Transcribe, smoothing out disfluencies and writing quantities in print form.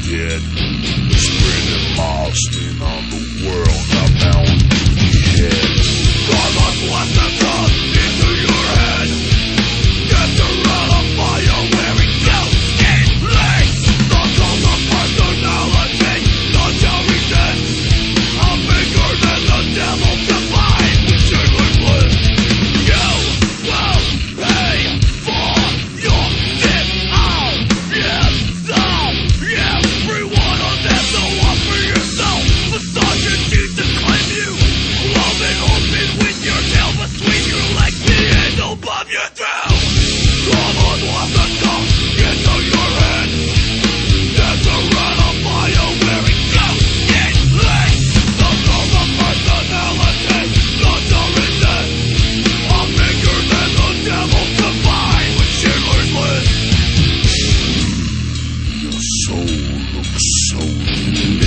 dead. Spreading lost in on the world. I'm bound to the head. God bless the gun into your head. Get the red on fire where it goes. It leaks. The cult of personality. The jury said I'm bigger than the devil combined with Schindler's List. You will pay for your sin. Oh, yes, oh, yes. Every one of them, so offer yourself. Massage your teeth to claim you. Love and open with your tail between your legs. The end above your throat. Come on, let the tongue into your head. There's a red on fire where it goes. It leaks. The cult of personality. The jury said I'm bigger than the devil combined with Schindler's List. Your soul looks so